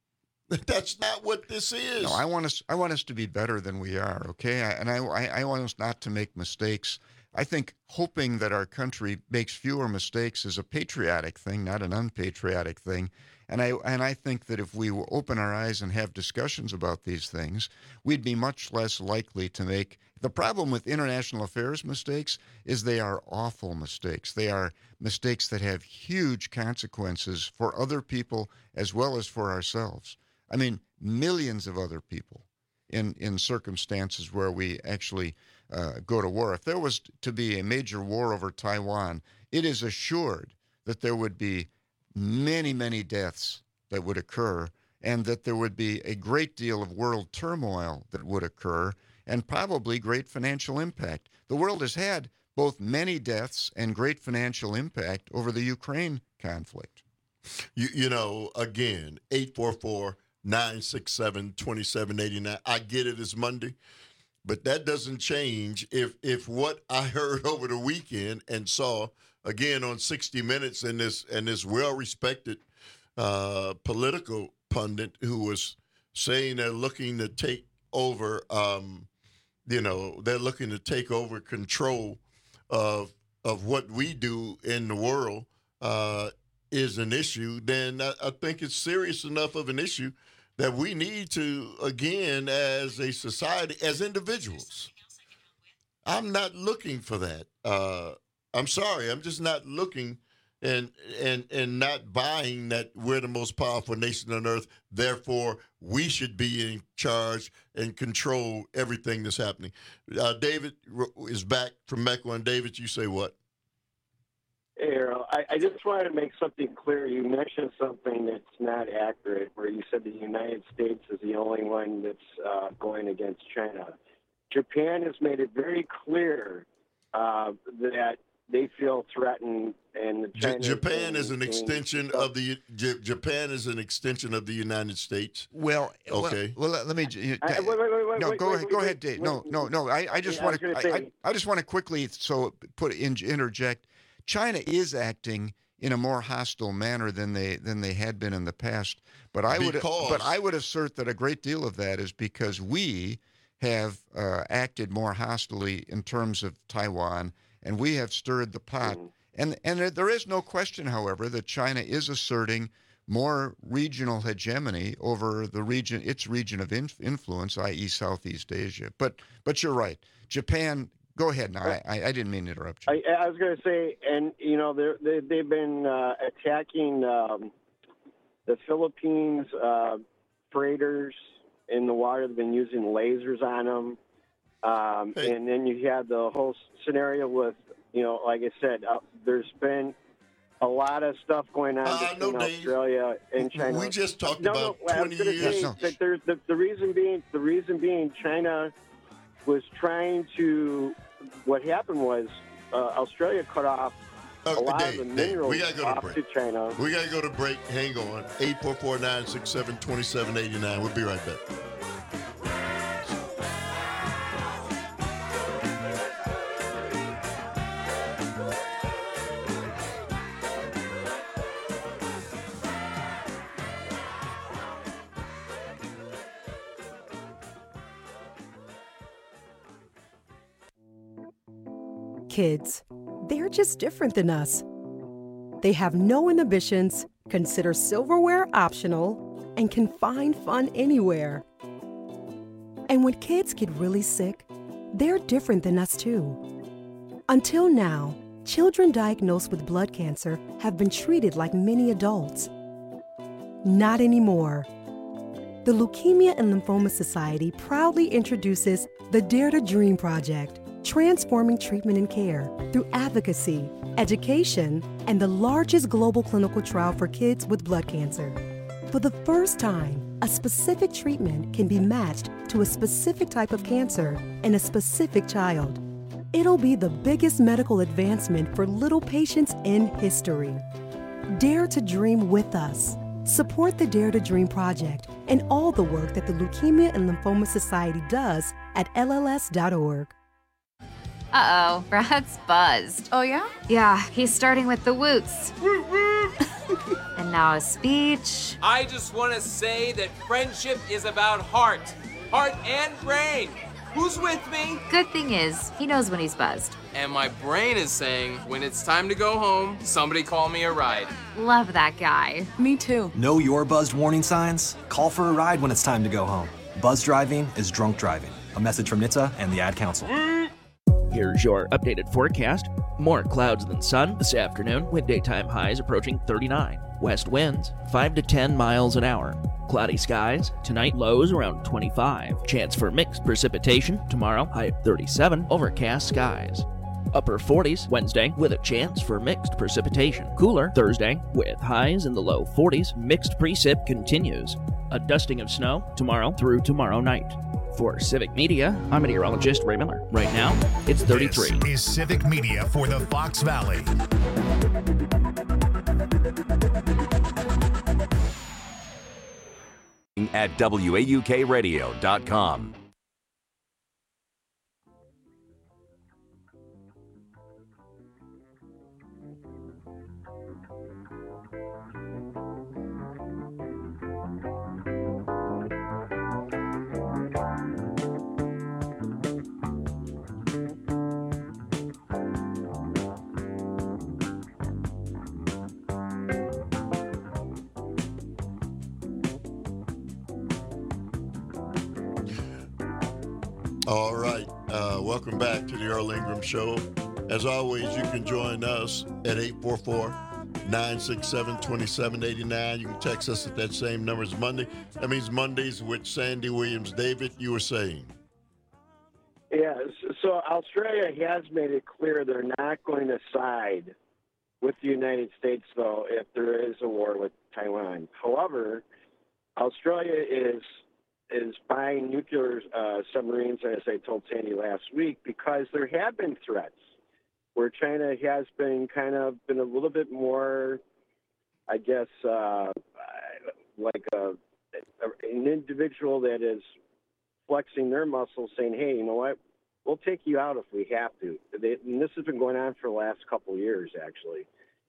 That's not what this is. No, I want us. I want us to be better than we are. Okay, I, and I, I, I want us not to make mistakes. I think hoping that our country makes fewer mistakes is a patriotic thing, not an unpatriotic thing. And I and I think that if we open our eyes and have discussions about these things, we'd be much less likely to make. The problem with international affairs mistakes is they are awful mistakes. They are mistakes that have huge consequences for other people as well as for ourselves. I mean, millions of other people in, in circumstances where we actually uh, go to war. If there was to be a major war over Taiwan, it is assured that there would be many, many deaths that would occur, and that there would be a great deal of world turmoil that would occur, and probably great financial impact. The world has had both many deaths and great financial impact over the Ukraine conflict. You, you know, again, eight four four, nine six seven, two seven eight nine. I get it, it's Monday, but that doesn't change if if what I heard over the weekend and saw again on sixty minutes and this and this well-respected uh, political pundit who was saying they're looking to take over, um, you know, they're looking to take over control of of what we do in the world uh, is an issue, then I, I think it's serious enough of an issue that we need to, again, as a society, as individuals. I'm not looking for that. Uh, I'm sorry. I'm just not looking and and and not buying that we're the most powerful nation on earth. Therefore, we should be in charge and control everything that's happening. Uh, David is back from Mecca. And David, you say what? Hey, Errol, I, I just wanted to make something clear. You mentioned something that's not accurate, where you said the United States is the only one that's uh, going against China. Japan has made it very clear uh, that they feel threatened, and China J- Japan is an extension of the J- Japan is an extension of the United States. Well, okay. Well, well let me. You, I, wait, wait, wait, wait, no, wait, go wait, ahead. wait, Go wait, ahead, Dave. wait, No, no, no. I, I just yeah, want to. I, I, I, I just want to quickly so put in, interject. China is acting in a more hostile manner than they than they had been in the past. But I would Because- but I would assert that a great deal of that is because we have uh, acted more hostilely in terms of Taiwan, and we have stirred the pot. Mm. And and there is no question, however, that China is asserting more regional hegemony over the region, its region of inf- influence, that is. Southeast Asia. But but you're right. Japan. Go ahead. Now, I, I didn't mean to interrupt you. I, I was going to say, and you know, they're, they they've been uh, attacking um, the Philippines uh, freighters in the water. They've been using lasers on them, um, Hey. and then you had the whole scenario with, you know, like I said, uh, there's been a lot of stuff going on Uh, between no, Dave. Australia and China. We just talked no, about no, I was twenty gonna years. say No. that there's the, the reason being the reason being China was trying to. What happened was uh, Australia cut off a Uh, lot Dave, of the Dave, minerals we gotta go to off break. to China. We got to go to break. Hang on. eight four four, nine six seven, two seven eight nine. We'll be right back. Kids, they're just different than us. They have no inhibitions, consider silverware optional, and can find fun anywhere. And when kids get really sick, they're different than us too. Until now, children diagnosed with blood cancer have been treated like many adults. Not anymore. The Leukemia and Lymphoma Society proudly introduces the Dare to Dream Project, transforming treatment and care through advocacy, education, and the largest global clinical trial for kids with blood cancer. For the first time, a specific treatment can be matched to a specific type of cancer in a specific child. It'll be the biggest medical advancement for little patients in history. Dare to dream with us. Support the Dare to Dream Project and all the work that the Leukemia and Lymphoma Society does at L L S dot org. Uh-oh, Brad's buzzed. Oh, yeah? Yeah, he's starting with the woots. And now a speech. I just want to say that friendship is about heart. Heart and brain. Who's with me? Good thing is, he knows when he's buzzed. And my brain is saying, when it's time to go home, somebody call me a ride. Love that guy. Me too. Know your buzzed warning signs? Call for a ride when it's time to go home. Buzz driving is drunk driving. A message from N H T S A and the Ad Council. Here's your updated forecast. More clouds than sun this afternoon, with daytime highs approaching thirty-nine. West winds five to ten miles an hour. Cloudy skies. Tonight, lows around twenty-five. Chance for mixed precipitation. Tomorrow, high of thirty-seven. Overcast skies. Upper forties Wednesday, with a chance for mixed precipitation. Cooler Thursday, with highs in the low forties. Mixed precip continues. A dusting of snow tomorrow through tomorrow night. For Civic Media, I'm meteorologist Ray Miller. Right now, it's thirty-three. This is Civic Media for the Fox Valley. At W A U K radio dot com. All right. Uh, welcome back to the Earl Ingram Show. As always, you can join us at eight four four, nine six seven, two seven eight nine. You can text us at that same number as Monday. That means Mondays with Sandy Williams. David, you were saying. Yeah, so Australia has made it clear they're not going to side with the United States, though, if there is a war with Taiwan. However, Australia is is buying nuclear uh, submarines, as I told Sandy last week, because there have been threats where China has been kind of been a little bit more, I guess, uh, like a, an individual that is flexing their muscles, saying, hey, you know what, we'll take you out if we have to. They, and this has been going on for the last couple of years, actually.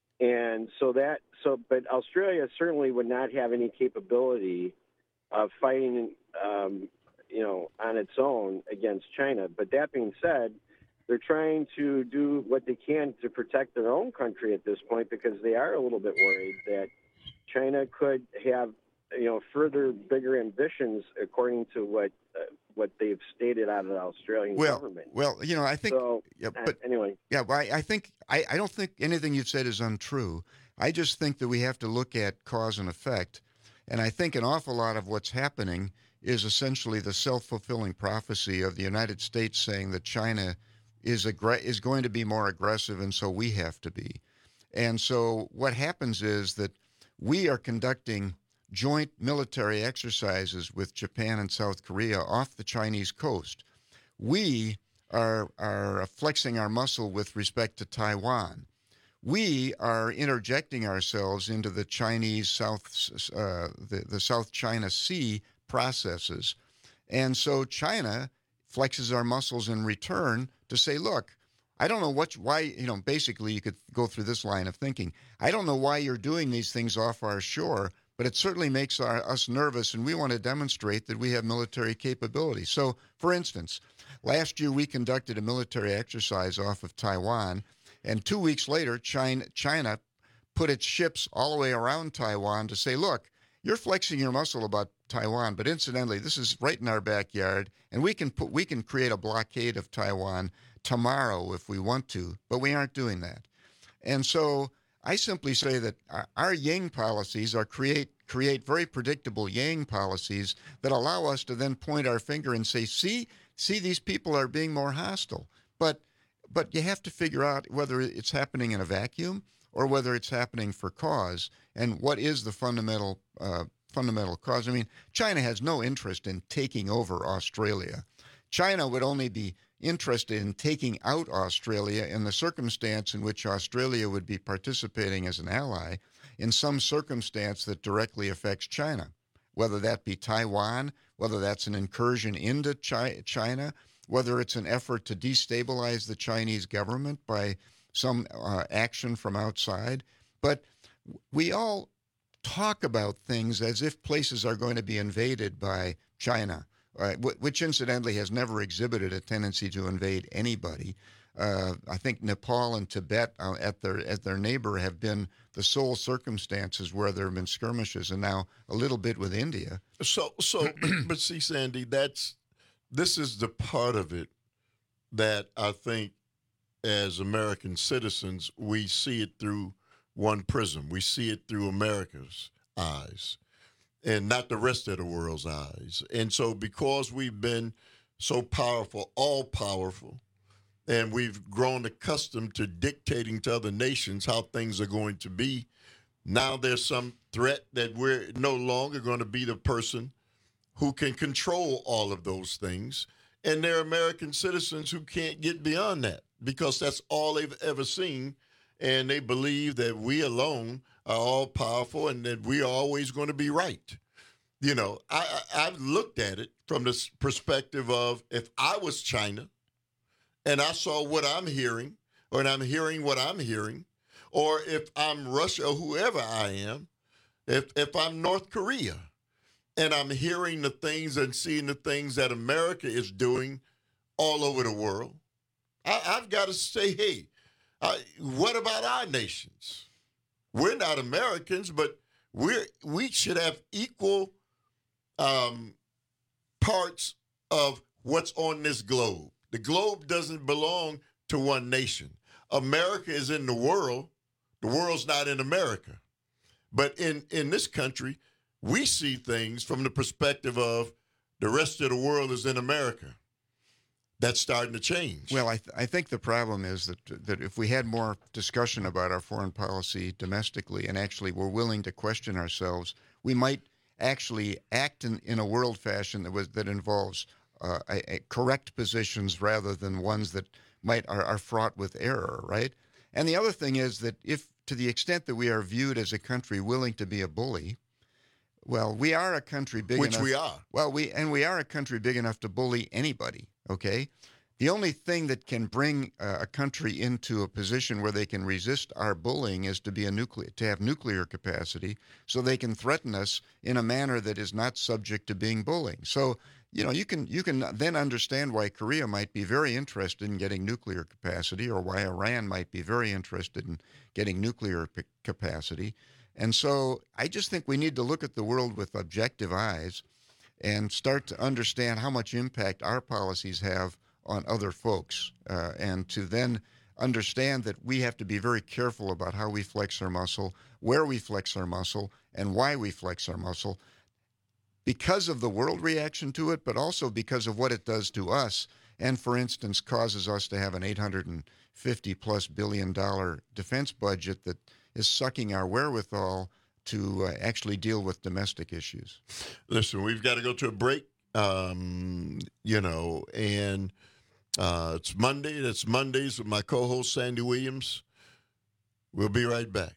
And so that, so, but Australia certainly would not have any capability of fighting, um, you know, on its own against China. But that being said, they're trying to do what they can to protect their own country at this point, because they are a little bit worried that China could have, you know, further bigger ambitions, according to what uh, what they've stated out of the Australian well, government. Well, you know, I think. So, yeah, uh, but anyway, yeah, well, I, I think I, I don't think anything you've said is untrue. I just think that we have to look at cause and effect. And I think an awful lot of what's happening is essentially the self-fulfilling prophecy of the United States saying that China is aggr- is going to be more aggressive, and so we have to be. And so what happens is that we are conducting joint military exercises with Japan and South Korea off the Chinese coast. We are, are flexing our muscle with respect to Taiwan. We are interjecting ourselves into the Chinese South, uh, the, the South China Sea processes. And so China flexes our muscles in return to say, look, I don't know what, why, you know, basically you could go through this line of thinking. I don't know why you're doing these things off our shore, but it certainly makes our, us nervous, and we want to demonstrate that we have military capability. So, for instance, last year we conducted a military exercise off of Taiwan. And two weeks later, China, China put its ships all the way around Taiwan to say, look, you're flexing your muscle about Taiwan, but incidentally, this is right in our backyard, and we can put we can create a blockade of Taiwan tomorrow if we want to, but we aren't doing that. And so I simply say that our, our yang policies are create create very predictable yang policies that allow us to then point our finger and say, see, see, these people are being more hostile. But But you have to figure out whether it's happening in a vacuum or whether it's happening for cause, and what is the fundamental uh, fundamental cause. I mean, China has no interest in taking over Australia. China would only be interested in taking out Australia in the circumstance in which Australia would be participating as an ally in some circumstance that directly affects China, whether that be Taiwan, whether that's an incursion into Chi- China, whether it's an effort to destabilize the Chinese government by some uh, action from outside. But we all talk about things as if places are going to be invaded by China, uh, which incidentally has never exhibited a tendency to invade anybody. Uh, I think Nepal and Tibet uh, at their at their neighbor have been the sole circumstances where there have been skirmishes, and now a little bit with India. So, so, but, but see, Sandy, that's this is the part of it that I think, as American citizens, we see it through one prism. We see it through America's eyes, and not the rest of the world's eyes. And so, because we've been so powerful, all powerful, and we've grown accustomed to dictating to other nations how things are going to be, now there's some threat that we're no longer going to be the person who can control all of those things. And there are American citizens who can't get beyond that because that's all they've ever seen. And they believe that we alone are all powerful and that we are always going to be right. You know, I, I, I've looked at it from the perspective of if I was China, and I saw what I'm hearing, or and I'm hearing what I'm hearing, or if I'm Russia or whoever I am, if if I'm North Korea, and I'm hearing the things and seeing the things that America is doing all over the world, I, I've got to say, hey, uh, what about our nations? We're not Americans, but we're we should have equal um, parts of what's on this globe. The globe doesn't belong to one nation. America is in the world. The world's not in America. But in, in this country, we see things from the perspective of the rest of the world is in America. That's starting to change. Well, I, th- I think the problem is that that if we had more discussion about our foreign policy domestically and actually were willing to question ourselves, we might actually act in, in a world fashion that was that involves Uh, a, a correct positions rather than ones that might are, are fraught with error, right? And the other thing is that if, to the extent that we are viewed as a country willing to be a bully, well, we are a country big Which enough. we are. Well, we and we are a country big enough to bully anybody. Okay, the only thing that can bring uh, a country into a position where they can resist our bullying is to be a nuclear to have nuclear capacity, so they can threaten us in a manner that is not subject to being bullying. So. You know, you can you can then understand why Korea might be very interested in getting nuclear capacity, or why Iran might be very interested in getting nuclear p- capacity. And so I just think we need to look at the world with objective eyes and start to understand how much impact our policies have on other folks, uh, and to then understand that we have to be very careful about how we flex our muscle, where we flex our muscle, and why we flex our muscle. Because of the world reaction to it, but also because of what it does to us, and, for instance, causes us to have an eight hundred fifty plus billion dollar defense budget that is sucking our wherewithal to uh, actually deal with domestic issues. Listen, we've got to go to a break, um, you know, and uh, it's Monday. That's Mondays with my co-host, Sandy Williams. We'll be right back.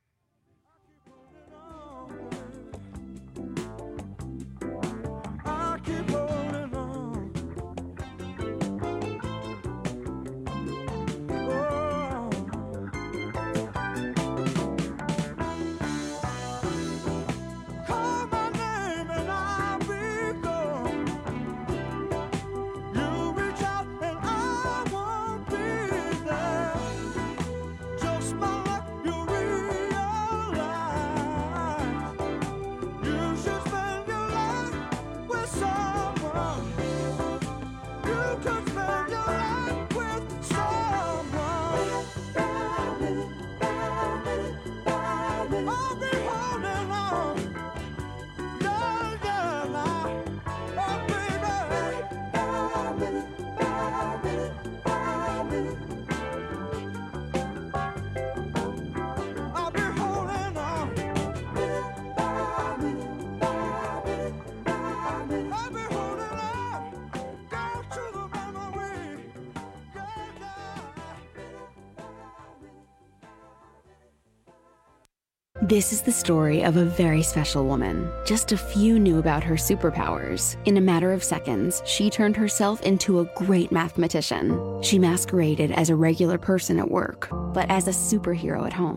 This is the story of a very special woman. Just a few knew about her superpowers. In a matter of seconds, she turned herself into a great mathematician. She masqueraded as a regular person at work, but as a superhero at home.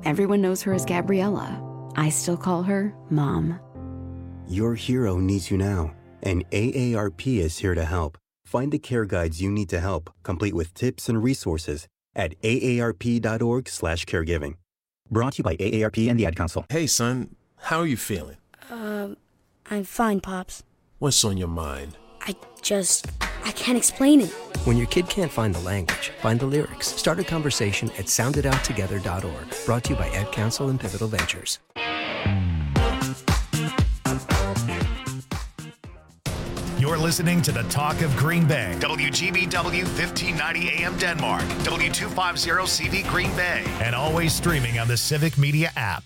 Everyone knows her as Gabriella. I still call her Mom. Your hero needs you now, and A A R P is here to help. Find the care guides you need to help, complete with tips and resources at A A R P dot org slash caregiving. Brought to you by A A R P and the Ad Council. Hey, son, how are you feeling? Um, I'm fine, Pops. What's on your mind? I just, I can't explain it. When your kid can't find the language, find the lyrics. Start a conversation at sound it out together dot org. Brought to you by Ad Council and Pivotal Ventures. You're listening to the Talk of Green Bay. W G B W fifteen ninety A M Denmark. W two fifty C V Green Bay. And always streaming on the Civic Media app.